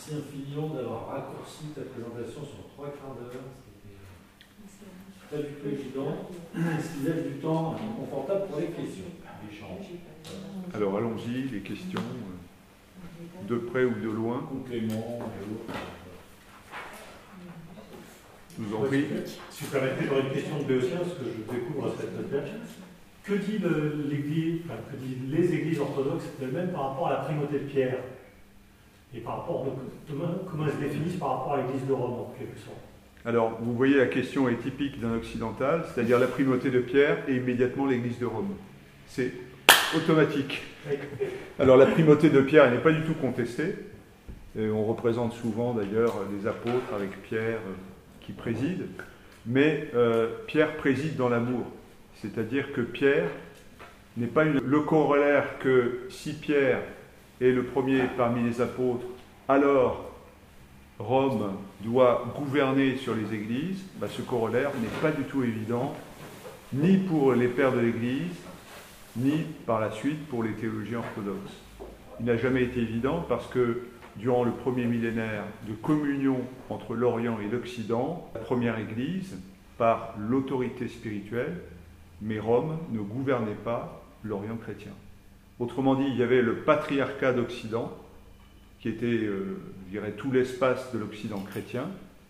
Merci infiniment d'avoir raccourci ta présentation sur 3/4 d'heure. C'était pas du tout évident. Ce qui laisse du temps confortable pour les questions, l'échange. Alors allons-y, les questions, de près ou de loin. Complément, Je vous en prie. Si vous permettez, j'aurais une question de Béotien, parce que je découvre cette perche. Que dit l'Église, enfin, que disent les églises orthodoxes elles-mêmes par rapport à la primauté de Pierre? Et par rapport, comment elles se définissent par rapport à l'Église de Rome, en quelque sorte? Alors, vous voyez, la question est typique d'un occidental, c'est-à-dire la primauté de Pierre et immédiatement l'Église de Rome. C'est automatique. Alors, la primauté de Pierre, elle n'est pas du tout contestée. Et on représente souvent, d'ailleurs, les apôtres avec Pierre qui préside. Mais Pierre préside dans l'amour. C'est-à-dire que Pierre n'est pas le corollaire que si Pierre est le premier parmi les apôtres, alors Rome doit gouverner sur les églises. Ce corollaire n'est pas du tout évident, ni pour les pères de l'Église, ni par la suite pour les théologiens orthodoxes. Il n'a jamais été évident parce que durant le premier millénaire de communion entre l'Orient et l'Occident, la première Église, par l'autorité spirituelle, mais Rome ne gouvernait pas l'Orient chrétien. Autrement dit, il y avait le patriarcat d'Occident, qui était, je dirais, tout l'espace de l'Occident chrétien.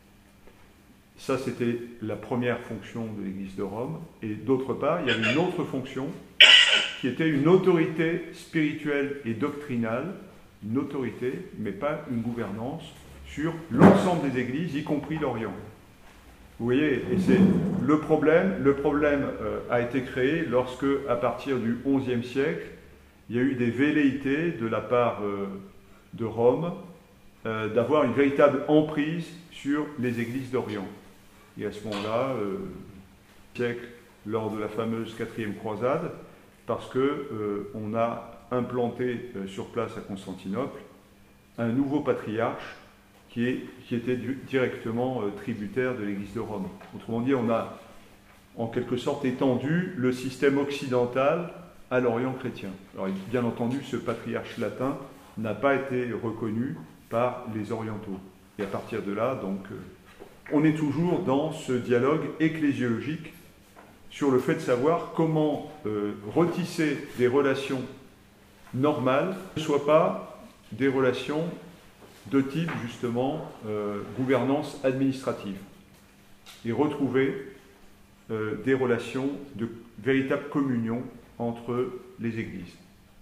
Ça, c'était la première fonction de l'Église de Rome. Et d'autre part, il y avait une autre fonction, qui était une autorité spirituelle et doctrinale, une autorité, mais pas une gouvernance, sur l'ensemble des églises, y compris l'Orient. Vous voyez, et c'est le problème. Le problème a été créé lorsque, à partir du XIe siècle, il y a eu des velléités de la part de Rome d'avoir une véritable emprise sur les églises d'Orient. Et à ce moment-là, siècle, lors de la fameuse 4e croisade, parce qu'on a implanté sur place à Constantinople un nouveau patriarche qui était directement tributaire de l'Église de Rome. Autrement dit, on a en quelque sorte étendu le système occidental à l'Orient chrétien. Alors bien entendu, ce patriarche latin n'a pas été reconnu par les orientaux. Et à partir de là, donc, on est toujours dans ce dialogue ecclésiologique sur le fait de savoir comment retisser des relations normales, ne soient pas des relations de type, justement, gouvernance administrative, et retrouver des relations de véritable communion entre les églises.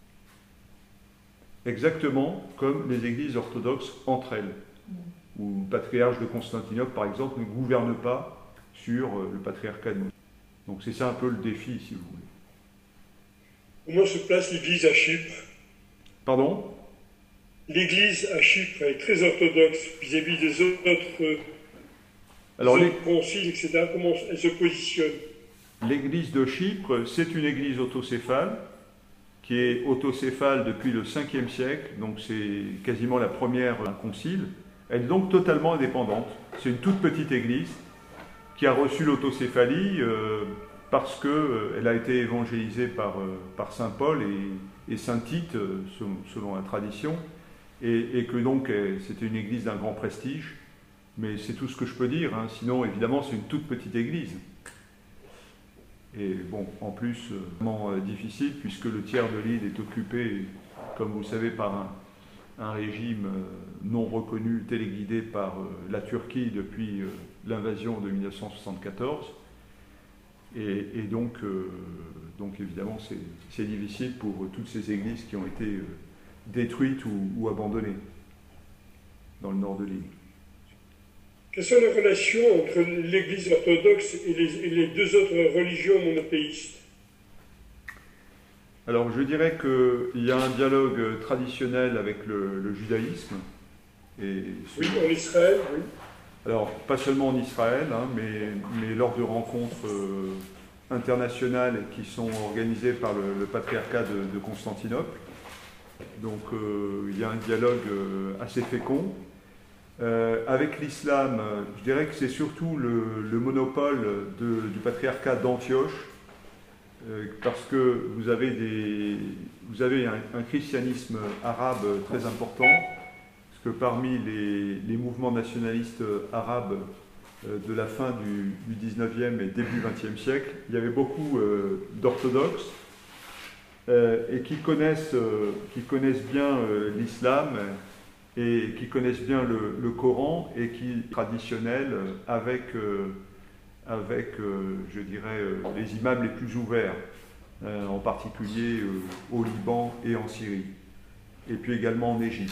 Exactement comme les églises orthodoxes entre elles, où le patriarche de Constantinople, par exemple, ne gouverne pas sur le patriarcat de Moscou. Donc c'est ça un peu le défi, si vous voulez. Comment se place l'Église à Chypre? Pardon? L'Église à Chypre est très orthodoxe vis-à-vis des autres, conciles, etc. Comment elle se positionne? L'Église de Chypre, c'est une église autocéphale, qui est autocéphale depuis le 5e siècle, donc c'est quasiment la première concile. Elle est donc totalement indépendante. C'est une toute petite église qui a reçu l'autocéphalie parce qu'elle a été évangélisée par saint Paul et saint Tite, selon la tradition, et que donc c'était une église d'un grand prestige. Mais c'est tout ce que je peux dire, hein. Sinon, évidemment, c'est une toute petite église. Et bon, en plus, vraiment difficile, puisque le tiers de l'île est occupé, comme vous le savez, par un régime non reconnu, téléguidé par la Turquie depuis l'invasion de 1974. Et donc évidemment, c'est difficile pour toutes ces églises qui ont été détruites ou abandonnées dans le nord de l'île. Quelles sont les relations entre l'Église orthodoxe et les deux autres religions monothéistes? Alors, je dirais qu'il y a un dialogue traditionnel avec le judaïsme. Oui, en Israël, oui. Alors, pas seulement en Israël, hein, mais lors de rencontres internationales qui sont organisées par le patriarcat de Constantinople. Donc, il y a un dialogue assez fécond. Avec l'islam, je dirais que c'est surtout le monopole du patriarcat d'Antioche, parce que vous avez un christianisme arabe très important, parce que parmi les mouvements nationalistes arabes de la fin du 19e et début 20e siècle, il y avait beaucoup d'orthodoxes et qui connaissent bien l'islam et qui connaissent bien le Coran et qui sont traditionnels avec je dirais, les imams les plus ouverts, en particulier au Liban et en Syrie, et puis également en Égypte.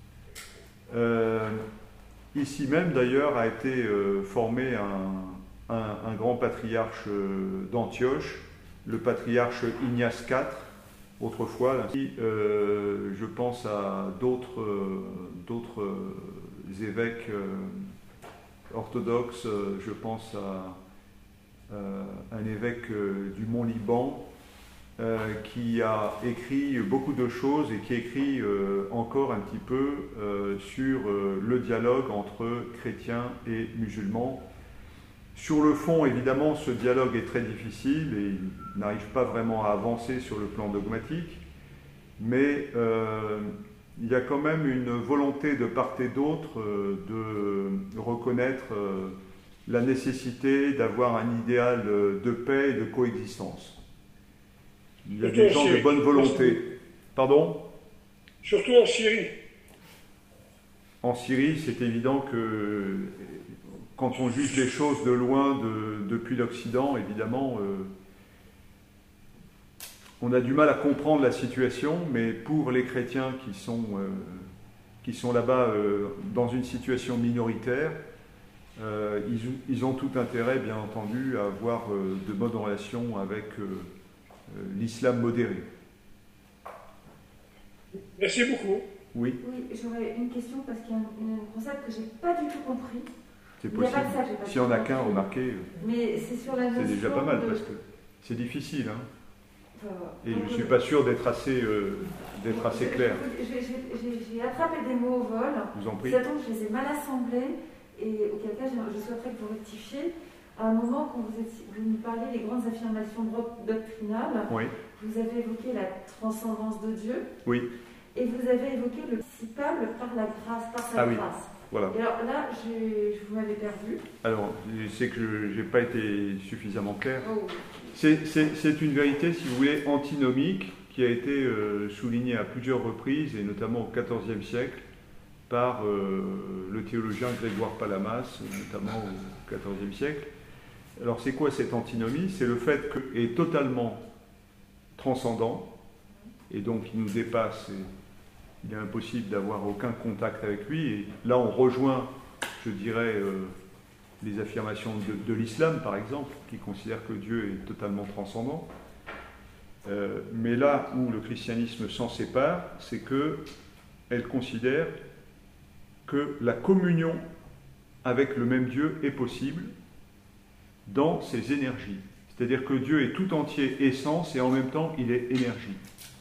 Ici même, d'ailleurs, a été formé un grand patriarche d'Antioche, le patriarche Ignace IV, autrefois. Là, je pense à d'autres évêques orthodoxes, je pense à un évêque du Mont-Liban, qui a écrit beaucoup de choses et qui écrit encore un petit peu sur le dialogue entre chrétiens et musulmans. Sur le fond, évidemment, ce dialogue est très difficile et il n'arrive pas vraiment à avancer sur le plan dogmatique, mais il y a quand même une volonté de part et d'autre de reconnaître la nécessité d'avoir un idéal de paix et de coexistence. Il y a des gens de bonne volonté. Pardon ? Surtout en Syrie. En Syrie, c'est évident que quand on juge les choses de loin depuis l'Occident, évidemment, on a du mal à comprendre la situation, mais pour les chrétiens qui sont là-bas dans une situation minoritaire, ils ont tout intérêt, bien entendu, à avoir de bonnes relations avec l'islam modéré. Merci beaucoup. Oui. Oui, j'aurais une question parce qu'il y a un concept que je n'ai pas du tout compris. C'est possible. S'il n'y en a qu'un, remarquez, mais c'est sur la notion c'est déjà pas mal parce que c'est difficile. Hein. Et je ne suis pas sûr d'être assez clair. J'ai attrapé des mots au vol. Je vous en prie. Ça tombe, je les ai mal assemblés et auquel cas je souhaiterais que vous rectifiez. À un moment, quand vous nous parlez des grandes affirmations doctrinales, oui. Vous avez évoqué la transcendance de Dieu. Oui. Et vous avez évoqué le participable par la grâce, par sa grâce. Oui. Voilà. Et alors là, vous m'avez perdu. Alors, c'est que je n'ai pas été suffisamment clair. Oh. C'est une vérité, si vous voulez, antinomique, qui a été soulignée à plusieurs reprises, et notamment au XIVe siècle, par le théologien Grégoire Palamas, notamment au XIVe siècle. Alors, c'est quoi cette antinomie ? C'est le fait qu'il est totalement transcendant, et donc il nous dépasse, et il est impossible d'avoir aucun contact avec lui. Et là, on rejoint, je dirais, les affirmations de l'islam, par exemple, qui considère que Dieu est totalement transcendant. Mais là où le christianisme s'en sépare, c'est qu'elle considère que la communion avec le même Dieu est possible dans ses énergies. C'est-à-dire que Dieu est tout entier essence et en même temps il est énergie.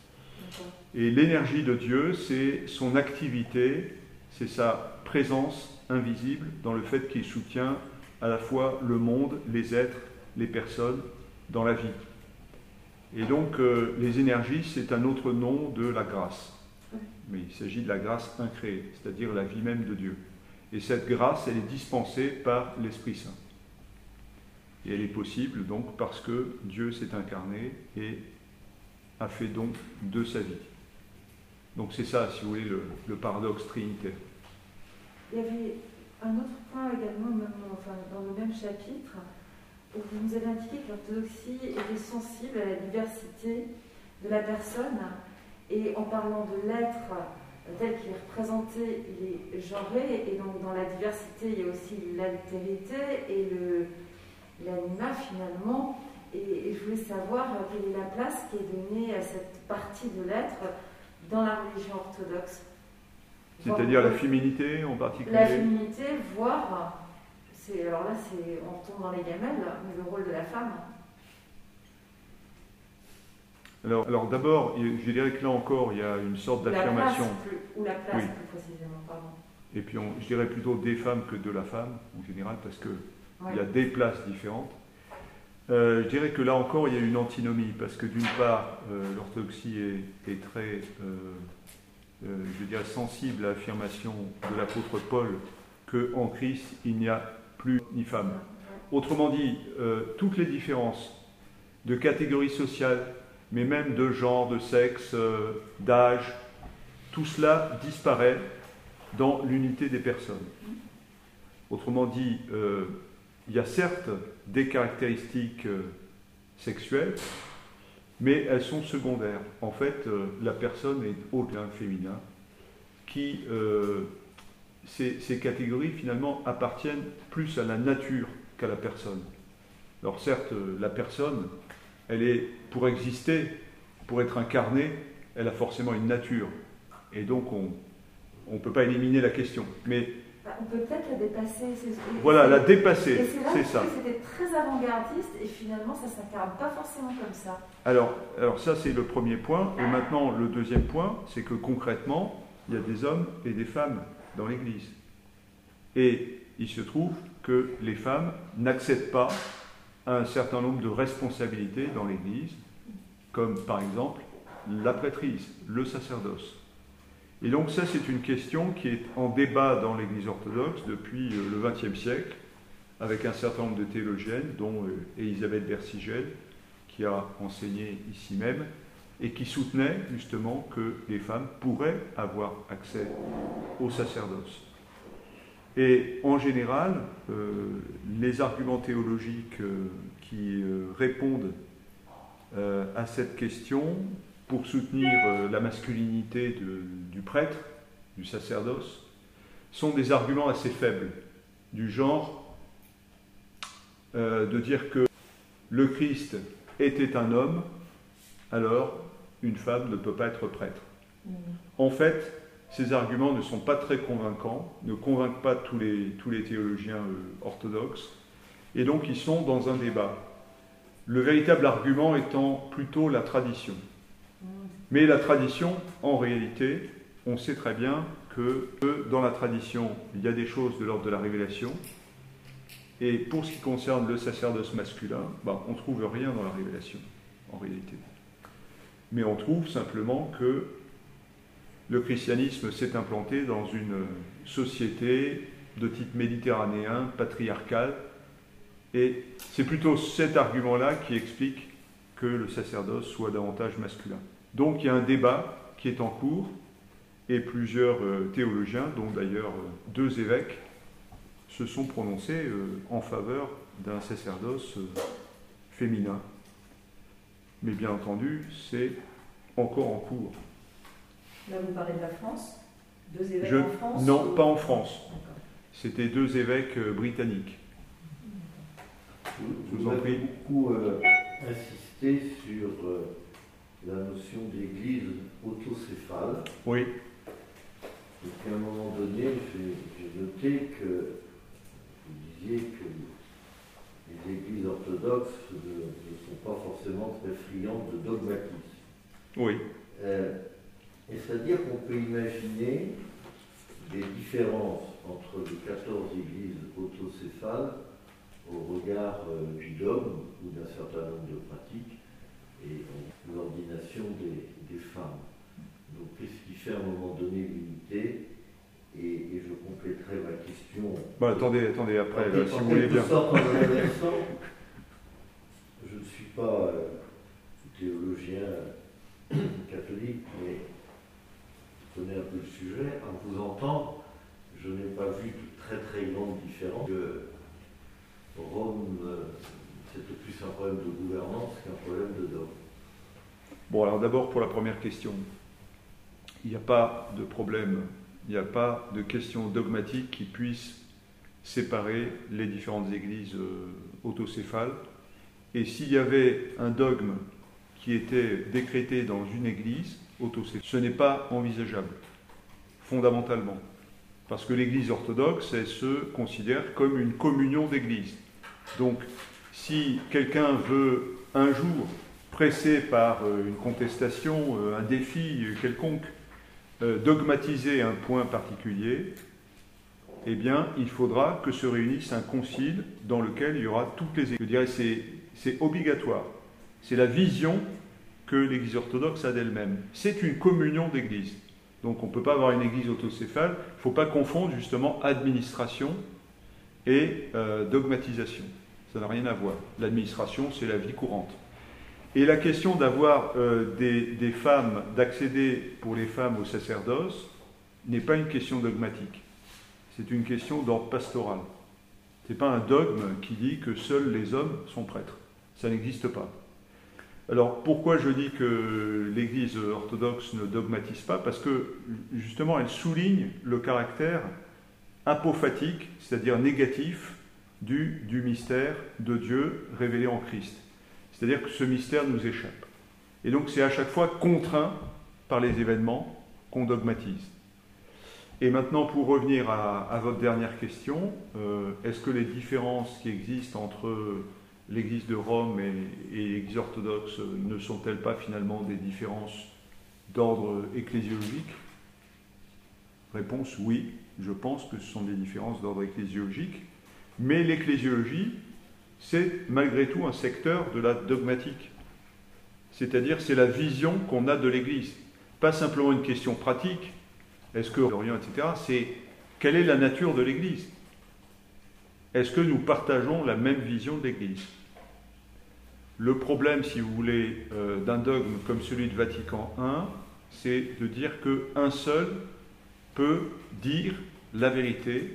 Et l'énergie de Dieu, c'est son activité, c'est sa présence invisible dans le fait qu'il soutient à la fois le monde, les êtres, les personnes dans la vie. Et donc les énergies, c'est un autre nom de la grâce. Mais il s'agit de la grâce incréée, c'est-à-dire la vie même de Dieu. Et cette grâce, elle est dispensée par l'Esprit Saint. Et elle est possible donc parce que Dieu s'est incarné et a fait don de sa vie. Donc c'est ça, si vous voulez, le paradoxe trinitaire. Il y avait un autre point également, dans le même chapitre, où vous nous avez indiqué que l'orthodoxie était sensible à la diversité de la personne, et en parlant de l'être tel qu'il est représenté, il est genré, et donc dans la diversité, il y a aussi l'altérité et l'anima finalement. Et je voulais savoir quelle est la place qui est donnée à cette partie de l'être dans la religion orthodoxe. C'est-à-dire la féminité en particulier. La féminité, voire, alors là on tombe dans les gamelles, mais le rôle de la femme. Alors d'abord, je dirais que là encore, il y a une sorte d'affirmation. Ou la place, oui. Plus précisément, pardon. Et puis je dirais plutôt des femmes que de la femme, en général, parce qu'il y a des places différentes. Je dirais que là encore, il y a une antinomie, parce que d'une part, l'orthodoxie est très je dirais, sensible à l'affirmation de l'apôtre Paul qu'en Christ, il n'y a plus ni femme. Autrement dit, toutes les différences de catégorie sociale, mais même de genre, de sexe, d'âge, tout cela disparaît dans l'unité des personnes. Autrement dit, il y a certes des caractéristiques sexuelles, mais elles sont secondaires. En fait, la personne est au-delà féminin, qui, ces catégories finalement appartiennent plus à la nature qu'à la personne. Alors certes, la personne, elle est, pour exister, pour être incarnée, elle a forcément une nature. Et donc on ne peut pas éliminer la question. Mais on peut peut-être la dépasser. Voilà, la dépasser, c'est ça. C'était très avant-gardiste et finalement ça ne s'incarne pas forcément comme ça. Alors ça c'est le premier point. Et maintenant le deuxième point, c'est que concrètement, il y a des hommes et des femmes dans l'Église. Et il se trouve que les femmes n'accèdent pas à un certain nombre de responsabilités dans l'Église, comme par exemple la prêtrise, le sacerdoce. Et donc ça, c'est une question qui est en débat dans l'Église orthodoxe depuis le XXe siècle, avec un certain nombre de théologiennes, dont Élisabeth Bersigel, qui a enseigné ici même, et qui soutenait justement que les femmes pourraient avoir accès au sacerdoce. Et en général, les arguments théologiques qui répondent à cette question, pour soutenir la masculinité du prêtre, du sacerdoce, sont des arguments assez faibles, du genre de dire que le Christ était un homme, alors une femme ne peut pas être prêtre. En fait, ces arguments ne sont pas très convaincants, ne convainquent pas tous les théologiens orthodoxes, et donc ils sont dans un débat. Le véritable argument étant plutôt la tradition. Mais la tradition, en réalité, on sait très bien que dans la tradition, il y a des choses de l'ordre de la révélation. Et pour ce qui concerne le sacerdoce masculin, on ne trouve rien dans la révélation, en réalité. Mais on trouve simplement que le christianisme s'est implanté dans une société de type méditerranéen, patriarcal. Et c'est plutôt cet argument-là qui explique que le sacerdoce soit davantage masculin. Donc il y a un débat qui est en cours, et plusieurs théologiens, dont d'ailleurs 2 évêques, se sont prononcés en faveur d'un sacerdoce féminin. Mais bien entendu, c'est encore en cours. Là, vous parlez de la France ? 2 évêques en France ? Non, pas en France. C'était 2 évêques britanniques. Vous avez beaucoup insisté sur la notion d'église autocéphale. Oui. Et qu'à un moment donné, j'ai noté que vous disiez que les églises orthodoxes ne sont pas forcément très friandes de dogmatisme. Oui. Et c'est-à-dire qu'on peut imaginer des différences entre les 14 églises autocéphales au regard du dogme ou d'un certain nombre de pratiques et l'ordination des femmes. Donc, qu'est-ce qui fait à un moment donné l'unité et je compléterai ma question. Attendez, après, si vous voulez bien. Je ne suis pas théologien catholique, mais je connais un peu le sujet. En vous entendant, je n'ai pas vu de très très grande différence. Rome, c'était plus un problème de gouvernance qu'un problème de dogme. Bon, alors d'abord pour la première question. Il n'y a pas de problème, il n'y a pas de question dogmatique qui puisse séparer les différentes églises autocéphales. Et s'il y avait un dogme qui était décrété dans une église autocéphale, ce n'est pas envisageable, fondamentalement. Parce que l'église orthodoxe, elle se considère comme une communion d'églises. Donc, si quelqu'un veut un jour, pressé par une contestation, un défi quelconque, dogmatiser un point particulier, eh bien, il faudra que se réunisse un concile dans lequel il y aura toutes les églises. Je dirais c'est obligatoire. C'est la vision que l'Église orthodoxe a d'elle-même. C'est une communion d'églises. Donc on ne peut pas avoir une église autocéphale. Il ne faut pas confondre justement administration et dogmatisation. Ça n'a rien à voir. L'administration, c'est la vie courante. Et la question d'avoir des femmes, d'accéder pour les femmes au sacerdoce, n'est pas une question dogmatique. C'est une question d'ordre pastoral. Ce n'est pas un dogme qui dit que seuls les hommes sont prêtres. Ça n'existe pas. Alors pourquoi je dis que l'Église orthodoxe ne dogmatise pas? Parce que justement elle souligne le caractère apophatique, c'est-à-dire négatif, du mystère de Dieu révélé en Christ. C'est-à-dire que ce mystère nous échappe. Et donc c'est à chaque fois contraint par les événements qu'on dogmatise. Et maintenant, pour revenir à votre dernière question, est-ce que les différences qui existent entre l'Église de Rome et l'Église orthodoxe ne sont-elles pas finalement des différences d'ordre ecclésiologique? Réponse oui, je pense que ce sont des différences d'ordre ecclésiologique, mais l'ecclésiologie, c'est malgré tout un secteur de la dogmatique. C'est-à-dire, c'est la vision qu'on a de l'Église. Pas simplement une question pratique, est-ce que l'Orient, etc., c'est quelle est la nature de l'Église? Est-ce que nous partageons la même vision de l'Église? Le problème, si vous voulez, d'un dogme comme celui de Vatican I, c'est de dire qu'un seul peut dire la vérité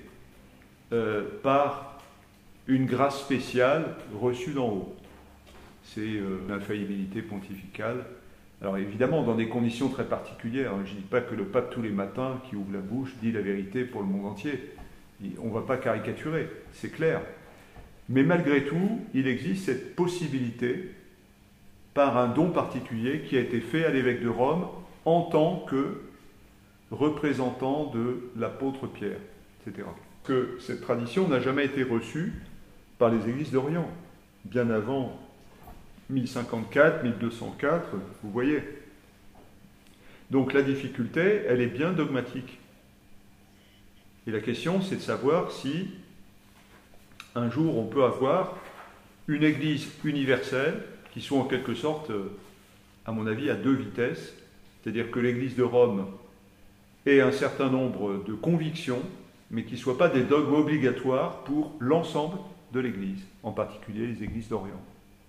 par une grâce spéciale reçue d'en haut. C'est l'infaillibilité pontificale. Alors évidemment, dans des conditions très particulières. Je ne dis pas que le pape, tous les matins, qui ouvre la bouche, dit la vérité pour le monde entier. On ne va pas caricaturer, c'est clair. Mais malgré tout, il existe cette possibilité, par un don particulier qui a été fait à l'évêque de Rome en tant que représentant de l'apôtre Pierre, etc. Que cette tradition n'a jamais été reçue par les églises d'Orient, bien avant 1054, 1204, vous voyez. Donc la difficulté, elle est bien dogmatique. Et la question, c'est de savoir si un jour on peut avoir une église universelle qui soit en quelque sorte, à mon avis, à deux vitesses, c'est-à-dire que l'église de Rome ait un certain nombre de convictions, mais qui ne soient pas des dogmes obligatoires pour l'ensemble de l'église, en particulier les églises d'Orient.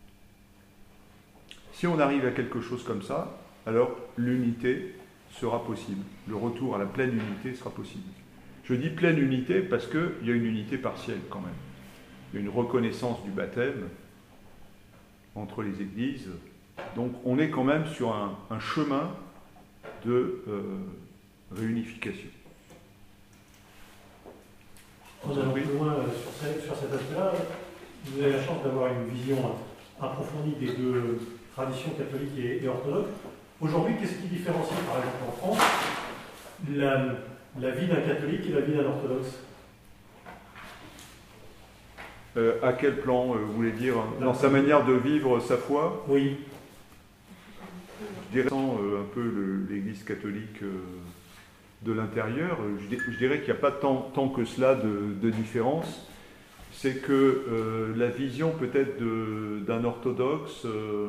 Si on arrive à quelque chose comme ça, alors l'unité sera possible. Le retour à la pleine unité sera possible. Je dis pleine unité parce qu'il y a une unité partielle quand même. Il y a une reconnaissance du baptême entre les églises. Donc on est quand même sur un chemin de réunification. En allant plus loin sur cet aspect-là, vous avez la chance d'avoir une vision approfondie des deux traditions catholiques et orthodoxes. Aujourd'hui, qu'est-ce qui différencie, par exemple en France, la vie d'un catholique et la vie d'un orthodoxe? À quel plan, vous voulez dire? Dans sa manière de vivre sa foi? Oui. Je dirais un peu l'Église catholique de l'intérieur, je dirais qu'il n'y a pas tant que cela de différence. C'est que la vision peut-être d'un orthodoxe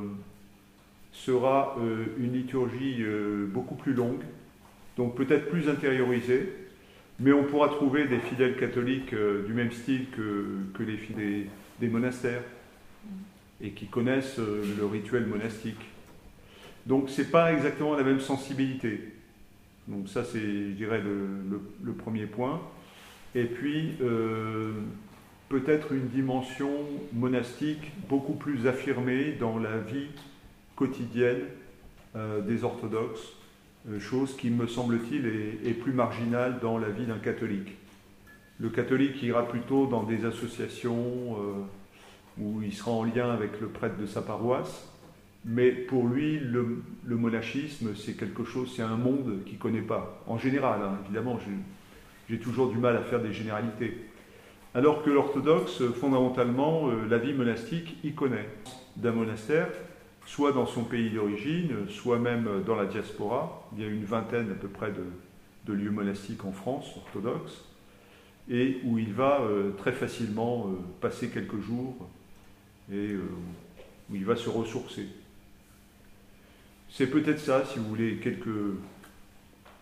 sera une liturgie beaucoup plus longue, donc peut-être plus intériorisée, mais on pourra trouver des fidèles catholiques du même style que les fidèles des monastères, et qui connaissent le rituel monastique. Donc ce n'est pas exactement la même sensibilité. Donc ça c'est, je dirais, le premier point. Et puis peut-être une dimension monastique beaucoup plus affirmée dans la vie quotidienne des orthodoxes, chose qui, me semble-t-il, est plus marginale dans la vie d'un catholique. Le catholique ira plutôt dans des associations où il sera en lien avec le prêtre de sa paroisse, mais pour lui, le monachisme, c'est quelque chose, c'est un monde qu'il ne connaît pas. En général, hein, évidemment, j'ai toujours du mal à faire des généralités. Alors que l'orthodoxe, fondamentalement, la vie monastique, il connaît. D'un monastère, soit dans son pays d'origine, soit même dans la diaspora. Il y a une vingtaine à peu près de lieux monastiques en France, orthodoxes, et où il va très facilement passer quelques jours et où il va se ressourcer. C'est peut-être ça, si vous voulez, quelques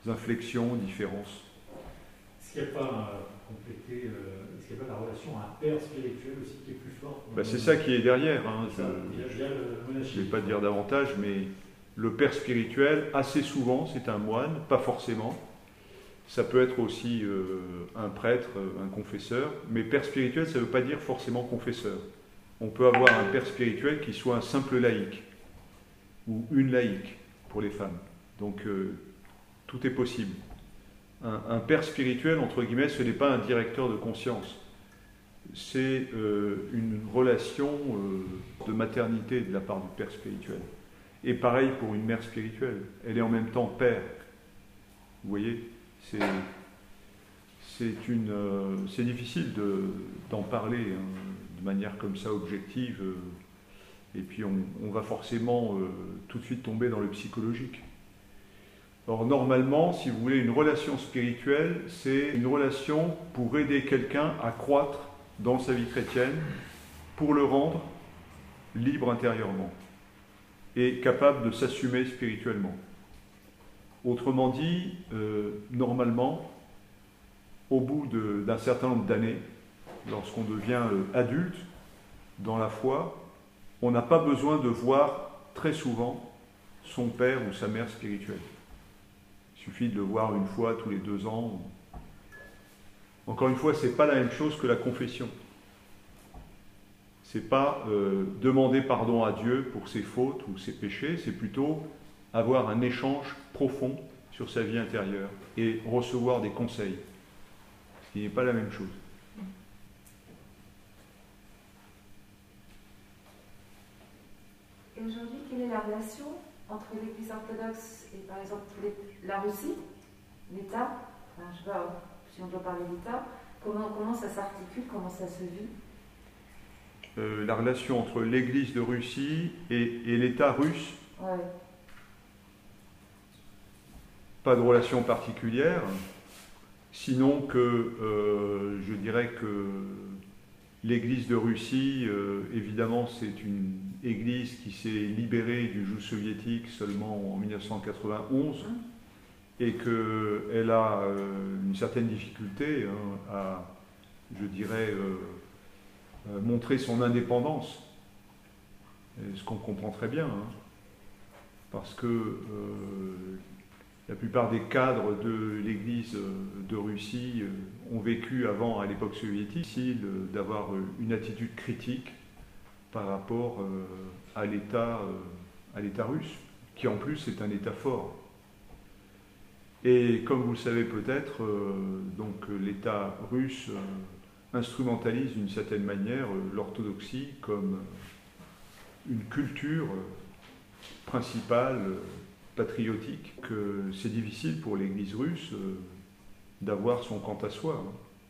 inflexions, différences. Est-ce qu'il n'y a pas, compléter, est-ce qu'il n'y a pas la relation à un père spirituel aussi qui est plus forte? C'est ça qui est derrière. Hein. Je ne vais pas dire davantage, mais le père spirituel, assez souvent, c'est un moine, pas forcément. Ça peut être aussi un prêtre, un confesseur, mais père spirituel, ça ne veut pas dire forcément confesseur. On peut avoir un père spirituel qui soit un simple laïc, ou une laïque pour les femmes. Donc tout est possible. Un père spirituel, entre guillemets, ce n'est pas un directeur de conscience. C'est une relation de maternité de la part du père spirituel. Et pareil pour une mère spirituelle. Elle est en même temps père. Vous voyez, c'est difficile d'en parler de manière comme ça objective. Et puis on va forcément tout de suite tomber dans le psychologique. Or, normalement, si vous voulez, une relation spirituelle, c'est une relation pour aider quelqu'un à croître dans sa vie chrétienne, pour le rendre libre intérieurement et capable de s'assumer spirituellement. Autrement dit, normalement, au bout d'un certain nombre d'années, lorsqu'on devient adulte dans la foi, on n'a pas besoin de voir très souvent son père ou sa mère spirituelle. Il suffit de le voir une fois tous les 2 ans. Encore une fois, ce n'est pas la même chose que la confession. Ce n'est pas demander pardon à Dieu pour ses fautes ou ses péchés, c'est plutôt avoir un échange profond sur sa vie intérieure et recevoir des conseils, ce qui n'est pas la même chose. Et aujourd'hui, quelle est la relation entre l'Église orthodoxe et par exemple la Russie, l'État, enfin, je ne sais pas si on doit parler d'État, comment ça s'articule, comment ça se vit? La relation entre l'Église de Russie et l'État russe, ouais. Pas de relation particulière, sinon que je dirais que l'Église de Russie, évidemment, c'est une église qui s'est libérée du joug soviétique seulement en 1991 et qu'elle a une certaine difficulté à, je dirais, montrer son indépendance. Ce qu'on comprend très bien, parce que la plupart des cadres de l'Église de Russie ont vécu avant, à l'époque soviétique, difficile d'avoir une attitude critique par rapport à l'État russe, qui en plus est un État fort. Et comme vous le savez peut-être, donc l'État russe instrumentalise d'une certaine manière l'orthodoxie comme une culture principale patriotique, que c'est difficile pour l'Église russe d'avoir son quant à soi.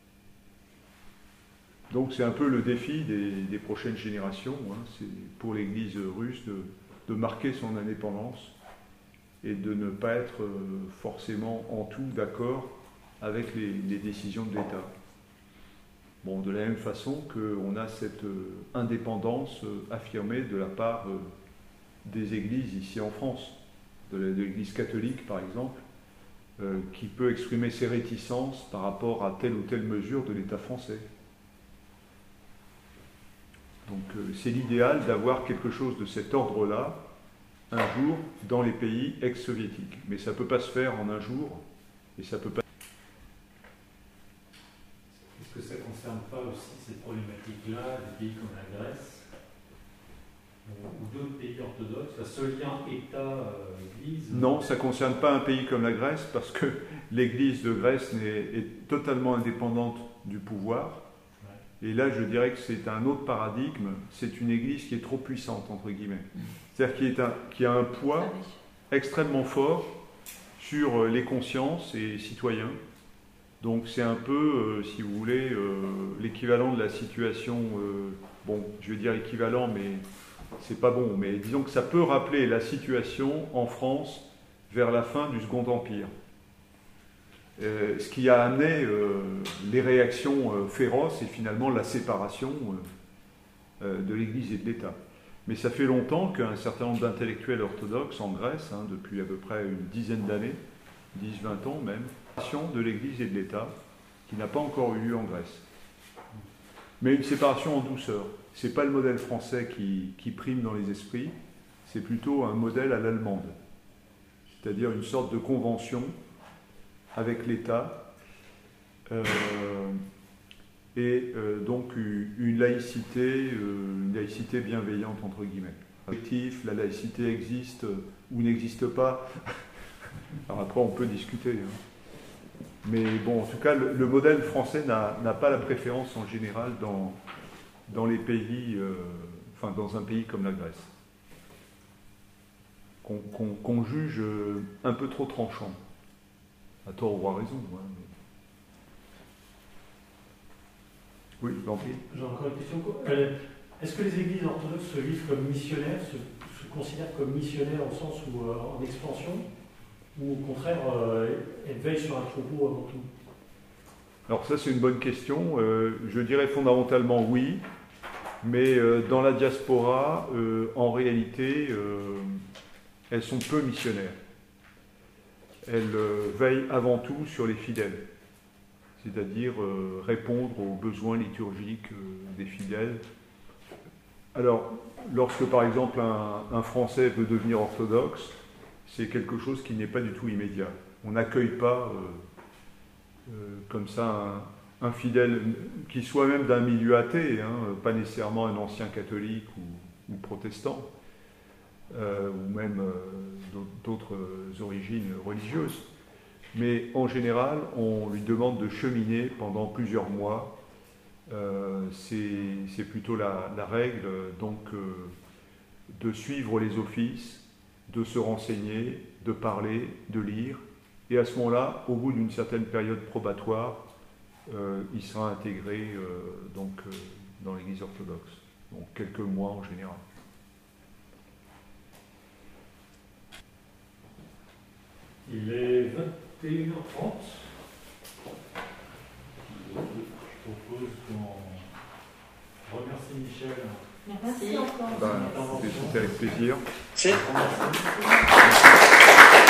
Donc c'est un peu le défi des prochaines générations, c'est pour l'Église russe de marquer son indépendance et de ne pas être forcément en tout d'accord avec les décisions de l'État. Bon, de la même façon qu'on a cette indépendance affirmée de la part des églises ici en France, de l'Église catholique par exemple, qui peut exprimer ses réticences par rapport à telle ou telle mesure de l'État français. Donc c'est l'idéal d'avoir quelque chose de cet ordre-là un jour dans les pays ex-soviétiques. Mais ça ne peut pas se faire en un jour, et ça peut pas... Est-ce que ça ne concerne pas aussi ces problématiques-là des pays comme la Grèce ou d'autres pays orthodoxes, ce lien État-Église? Non, ça ne concerne pas un pays comme la Grèce, parce que l'Église de Grèce est totalement indépendante du pouvoir. Et là, je dirais que c'est un autre paradigme, c'est une Église qui est trop puissante, entre guillemets. C'est-à-dire qui a un poids extrêmement fort sur les consciences et les citoyens. Donc c'est un peu, si vous voulez, l'équivalent de la situation, bon, je vais dire équivalent, mais c'est pas bon, mais disons que ça peut rappeler la situation en France vers la fin du Second Empire. Ce qui a amené les réactions féroces et finalement la séparation de l'Église et de l'État. Mais ça fait longtemps qu'un certain nombre d'intellectuels orthodoxes en Grèce, depuis à peu près une dizaine d'années, 10-20 ans même, de l'Église et de l'État, qui n'a pas encore eu lieu en Grèce. Mais une séparation en douceur. Ce n'est pas le modèle français qui prime dans les esprits, c'est plutôt un modèle à l'allemande. C'est-à-dire une sorte de convention avec l'État, donc une laïcité bienveillante, entre guillemets. La laïcité existe ou n'existe pas. Alors après, on peut discuter. Hein. Mais bon, en tout cas, le modèle français n'a pas la préférence en général dans les pays, dans un pays comme la Grèce, qu'on juge un peu trop tranchant. À tort ou à raison. Hein, mais... Oui, je vous en prie. J'ai encore une question. Est-ce que les églises orthodoxes se vivent comme missionnaires, se considèrent comme missionnaires au sens où en expansion, ou au contraire, elles veillent sur un troupeau avant tout? Alors ça, c'est une bonne question. Je dirais fondamentalement oui, mais dans la diaspora, en réalité, elles sont peu missionnaires. Elles veillent avant tout sur les fidèles, c'est-à-dire répondre aux besoins liturgiques des fidèles. Alors, lorsque par exemple un Français veut devenir orthodoxe, c'est quelque chose qui n'est pas du tout immédiat. On n'accueille pas comme ça un fidèle qui soit même d'un milieu athée, hein, pas nécessairement un ancien catholique ou protestant, ou même d'autres origines religieuses. Mais en général, on lui demande de cheminer pendant plusieurs mois. C'est plutôt la règle, donc de suivre les offices, de se renseigner, de parler, de lire. Et à ce moment-là, au bout d'une certaine période probatoire, il sera intégré dans l'Église orthodoxe. Donc quelques mois en général. Il est 21h30. Je propose qu'on remercie Michel. Merci encore. C'était avec plaisir. Si. Merci.